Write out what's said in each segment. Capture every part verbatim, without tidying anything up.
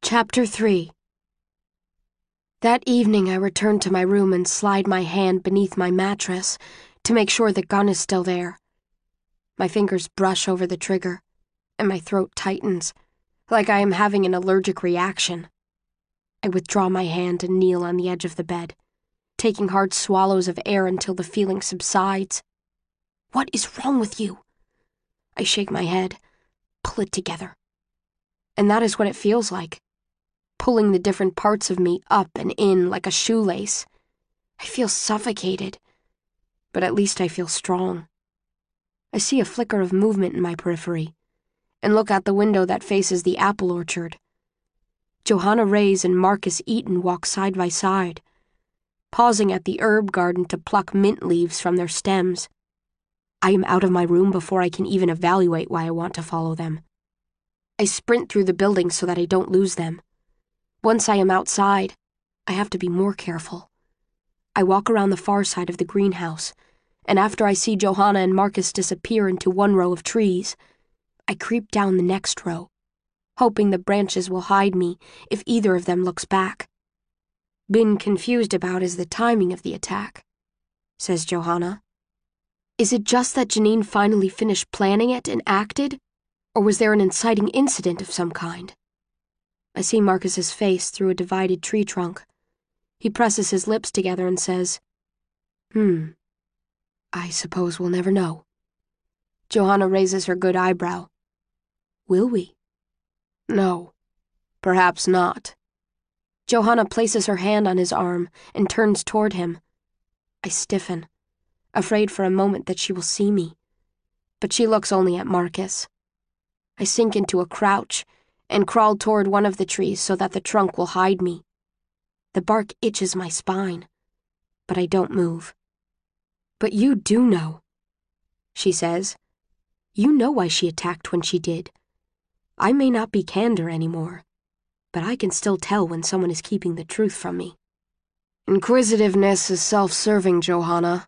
Chapter three. That evening I return to my room and slide my hand beneath my mattress to make sure the gun is still there. My fingers brush over the trigger, and my throat tightens, like I am having an allergic reaction. I withdraw my hand and kneel on the edge of the bed, taking hard swallows of air until the feeling subsides. What is wrong with you? I shake my head, pull it together. And that is what it feels like. Pulling the different parts of me up and in like a shoelace. I feel suffocated, but at least I feel strong. I see a flicker of movement in my periphery, and look out the window that faces the apple orchard. Johanna Reyes and Marcus Eaton walk side by side, pausing at the herb garden to pluck mint leaves from their stems. I am out of my room before I can even evaluate why I want to follow them. I sprint through the building so that I don't lose them. Once I am outside, I have to be more careful. I walk around the far side of the greenhouse, and after I see Johanna and Marcus disappear into one row of trees, I creep down the next row, hoping the branches will hide me if either of them looks back. Been confused about is the timing of the attack, says Johanna. Is it just that Janine finally finished planning it and acted, or was there an inciting incident of some kind? I see Marcus's face through a divided tree trunk. He presses his lips together and says, Hmm, I suppose we'll never know. Johanna raises her good eyebrow. Will we? No, perhaps not. Johanna places her hand on his arm and turns toward him. I stiffen, afraid for a moment that she will see me. But she looks only at Marcus. I sink into a crouch and crawl toward one of the trees so that the trunk will hide me. The bark itches my spine, but I don't move. But you do know, she says. You know why she attacked when she did. I may not be Candor anymore, but I can still tell when someone is keeping the truth from me. Inquisitiveness is self-serving, Johanna.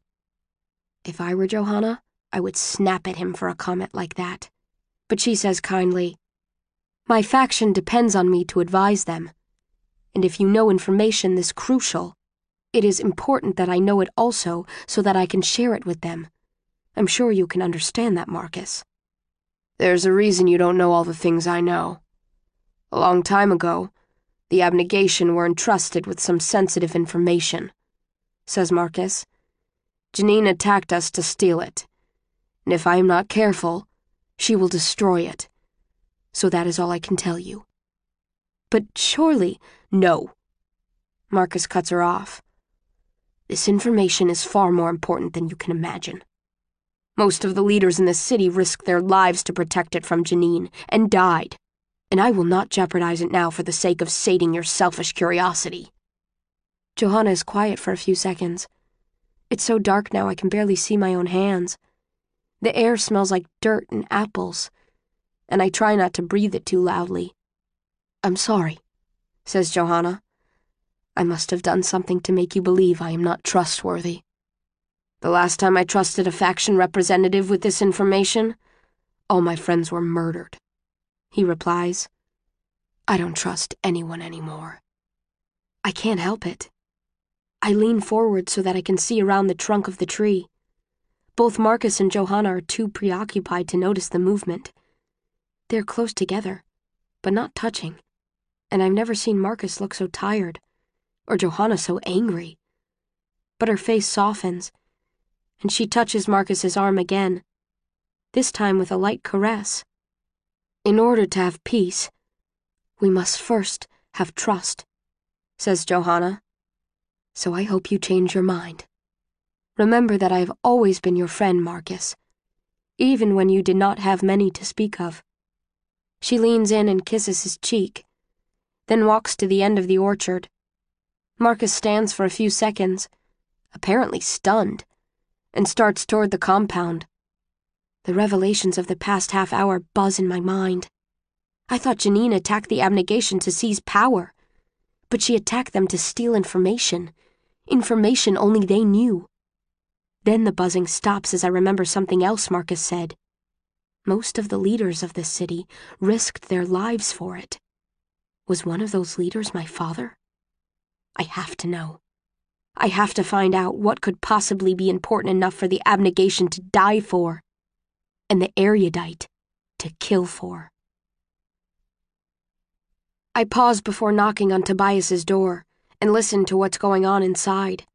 If I were Johanna, I would snap at him for a comment like that. But she says kindly, My faction depends on me to advise them, and if you know information this crucial, it is important that I know it also so that I can share it with them. I'm sure you can understand that, Marcus. There's a reason you don't know all the things I know. A long time ago, the Abnegation were entrusted with some sensitive information, says Marcus. Janine attacked us to steal it, and if I am not careful, she will destroy it. So that is all I can tell you. But surely, no. Marcus cuts her off. This information is far more important than you can imagine. Most of the leaders in this city risked their lives to protect it from Janine, and died, and I will not jeopardize it now for the sake of sating your selfish curiosity. Johanna is quiet for a few seconds. It's so dark now I can barely see my own hands. The air smells like dirt and apples, and I try not to breathe it too loudly. I'm sorry, says Johanna. I must have done something to make you believe I am not trustworthy. The last time I trusted a faction representative with this information, all my friends were murdered, he replies. I don't trust anyone anymore. I can't help it. I lean forward so that I can see around the trunk of the tree. Both Marcus and Johanna are too preoccupied to notice the movement. They're close together, but not touching, and I've never seen Marcus look so tired, or Johanna so angry. But her face softens, and she touches Marcus's arm again, this time with a light caress. In order to have peace, we must first have trust, says Johanna. So I hope you change your mind. Remember that I have always been your friend, Marcus, even when you did not have many to speak of. She leans in and kisses his cheek, then walks to the end of the orchard. Marcus stands for a few seconds, apparently stunned, and starts toward the compound. The revelations of the past half hour buzz in my mind. I thought Janine attacked the Abnegation to seize power, but she attacked them to steal information, information only they knew. Then the buzzing stops as I remember something else Marcus said. Most of the leaders of this city risked their lives for it. Was one of those leaders my father? I have to know. I have to find out what could possibly be important enough for the abnegation to die for, and the erudite to kill for. I paused before knocking on Tobias's door and listened to what's going on inside.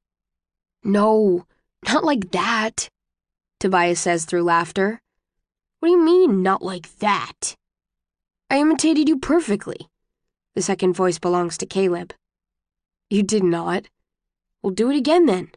No, not like that, Tobias says through laughter. What do you mean, not like that? I imitated you perfectly. The second voice belongs to Caleb. You did not. Well, do it again then.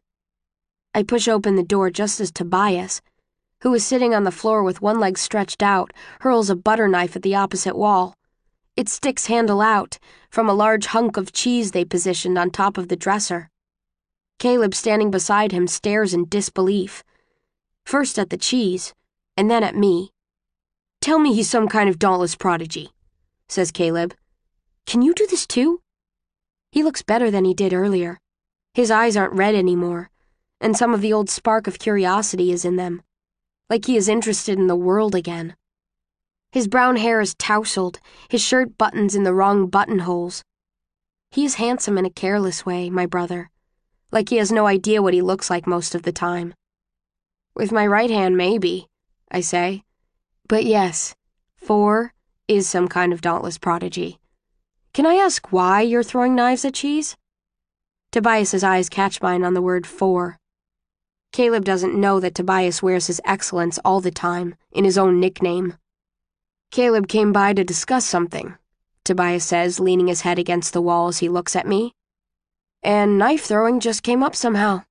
I push open the door just as Tobias, who is sitting on the floor with one leg stretched out, hurls a butter knife at the opposite wall. It sticks handle out from a large hunk of cheese they positioned on top of the dresser. Caleb, standing beside him, stares in disbelief. First at the cheese, and then at me. Tell me he's some kind of dauntless prodigy, says Caleb. Can you do this too? He looks better than he did earlier. His eyes aren't red anymore, and some of the old spark of curiosity is in them, like he is interested in the world again. His brown hair is tousled, his shirt buttons in the wrong buttonholes. He is handsome in a careless way, my brother, like he has no idea what he looks like most of the time. With my right hand, maybe, I say. But yes, four is some kind of dauntless prodigy. Can I ask why you're throwing knives at cheese? Tobias's eyes catch mine on the word four. Caleb doesn't know that Tobias wears his excellence all the time, in his own nickname. Caleb came by to discuss something, Tobias says, leaning his head against the wall as he looks at me. And knife throwing just came up somehow.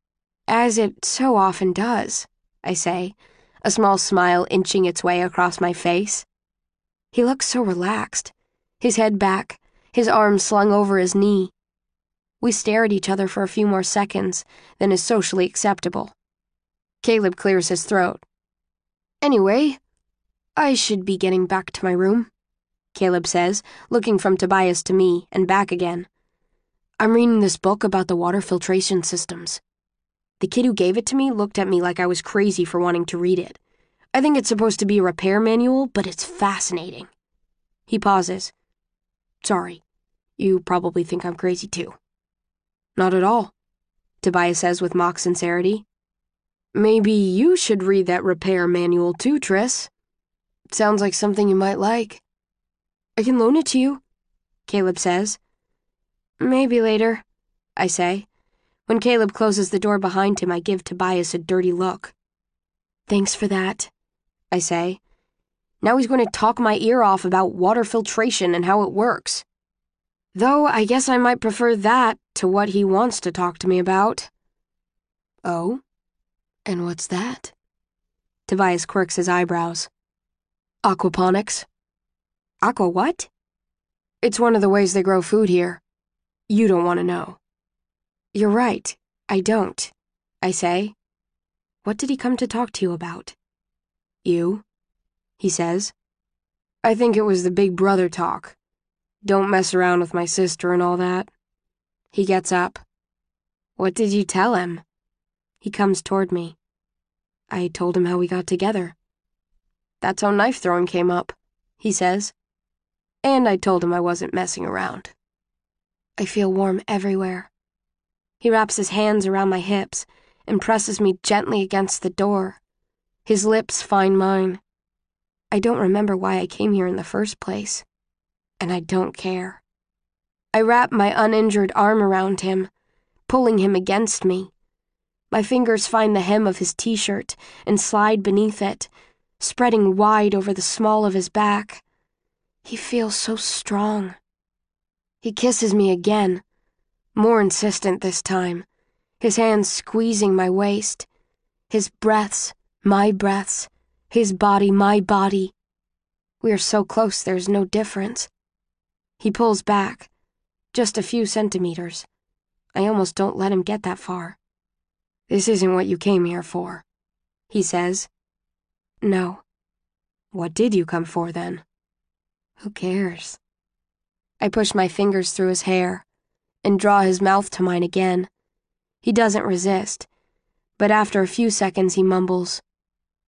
As it so often does, I say, a small smile inching its way across my face. He looks so relaxed, his head back, his arms slung over his knee. We stare at each other for a few more seconds than is socially acceptable. Caleb clears his throat. Anyway, I should be getting back to my room, Caleb says, looking from Tobias to me and back again. I'm reading this book about the water filtration systems. The kid who gave it to me looked at me like I was crazy for wanting to read it. I think it's supposed to be a repair manual, but it's fascinating. He pauses. Sorry, you probably think I'm crazy too. Not at all, Tobias says with mock sincerity. Maybe you should read that repair manual too, Triss. It sounds like something you might like. I can loan it to you, Caleb says. Maybe later, I say. When Caleb closes the door behind him, I give Tobias a dirty look. Thanks for that, I say. Now he's going to talk my ear off about water filtration and how it works. Though I guess I might prefer that to what he wants to talk to me about. Oh? And what's that? Tobias quirks his eyebrows. Aquaponics. Aqua what? It's one of the ways they grow food here. You don't want to know. You're right, I don't, I say. What did he come to talk to you about? You, he says. I think it was the big brother talk. Don't mess around with my sister and all that. He gets up. What did you tell him? He comes toward me. I told him how we got together. That's how knife throwing came up, he says. And I told him I wasn't messing around. I feel warm everywhere. He wraps his hands around my hips and presses me gently against the door. His lips find mine. I don't remember why I came here in the first place, and I don't care. I wrap my uninjured arm around him, pulling him against me. My fingers find the hem of his t-shirt and slide beneath it, spreading wide over the small of his back. He feels so strong. He kisses me again, more insistent this time, his hands squeezing my waist, his breaths, my breaths, his body, my body. We are so close there's no difference. He pulls back, just a few centimeters. I almost don't let him get that far. This isn't what you came here for, he says. No. What did you come for then? Who cares? I push my fingers through his hair and draw his mouth to mine again. He doesn't resist, but after a few seconds he mumbles,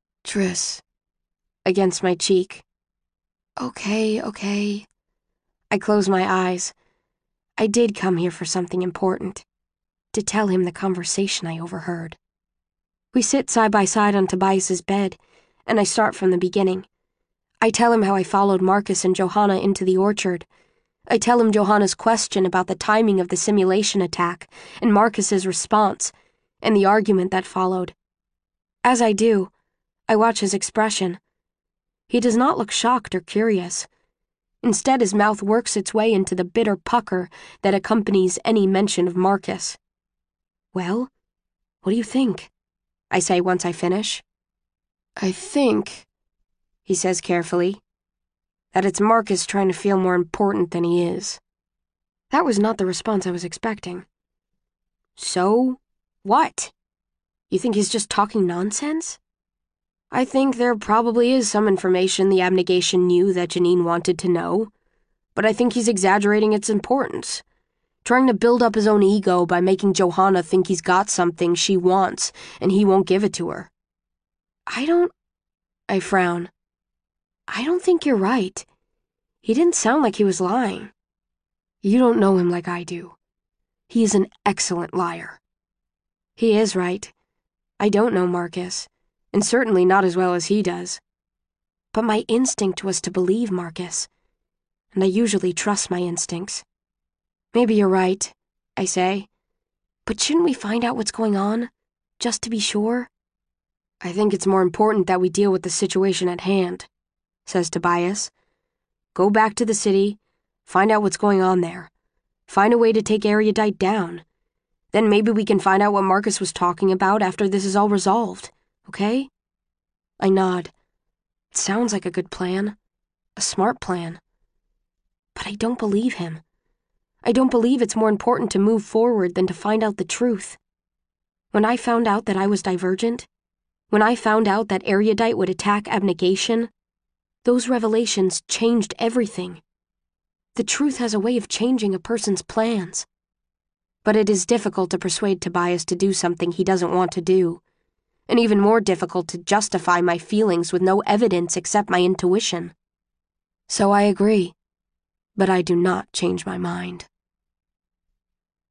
Triss, against my cheek. Okay, okay. I close my eyes. I did come here for something important. To tell him the conversation I overheard. We sit side by side on Tobias's bed, and I start from the beginning. I tell him how I followed Marcus and Johanna into the orchard. I tell him Johanna's question about the timing of the simulation attack, and Marcus's response, and the argument that followed. As I do, I watch his expression. He does not look shocked or curious. Instead, his mouth works its way into the bitter pucker that accompanies any mention of Marcus. "Well, what do you think?" I say once I finish. "I think," he says carefully, "that it's Marcus trying to feel more important than he is." That was not the response I was expecting. "So, what? You think he's just talking nonsense?" "I think there probably is some information the abnegation knew that Janine wanted to know, but I think he's exaggerating its importance, trying to build up his own ego by making Johanna think he's got something she wants and he won't give it to her." I don't... I frown. I don't think you're right. He didn't sound like he was lying. You don't know him like I do. He is an excellent liar. He is right. I don't know Marcus, and certainly not as well as he does. But my instinct was to believe Marcus, and I usually trust my instincts. "Maybe you're right," I say. "But shouldn't we find out what's going on, just to be sure?" "I think it's more important that we deal with the situation at hand," says Tobias. "Go back to the city, find out what's going on there. Find a way to take Erudite down. Then maybe we can find out what Marcus was talking about after this is all resolved, okay?" I nod. It sounds like a good plan. A smart plan. But I don't believe him. I don't believe it's more important to move forward than to find out the truth. When I found out that I was divergent, when I found out that Erudite would attack abnegation, those revelations changed everything. The truth has a way of changing a person's plans. But it is difficult to persuade Tobias to do something he doesn't want to do, and even more difficult to justify my feelings with no evidence except my intuition. So I agree, but I do not change my mind.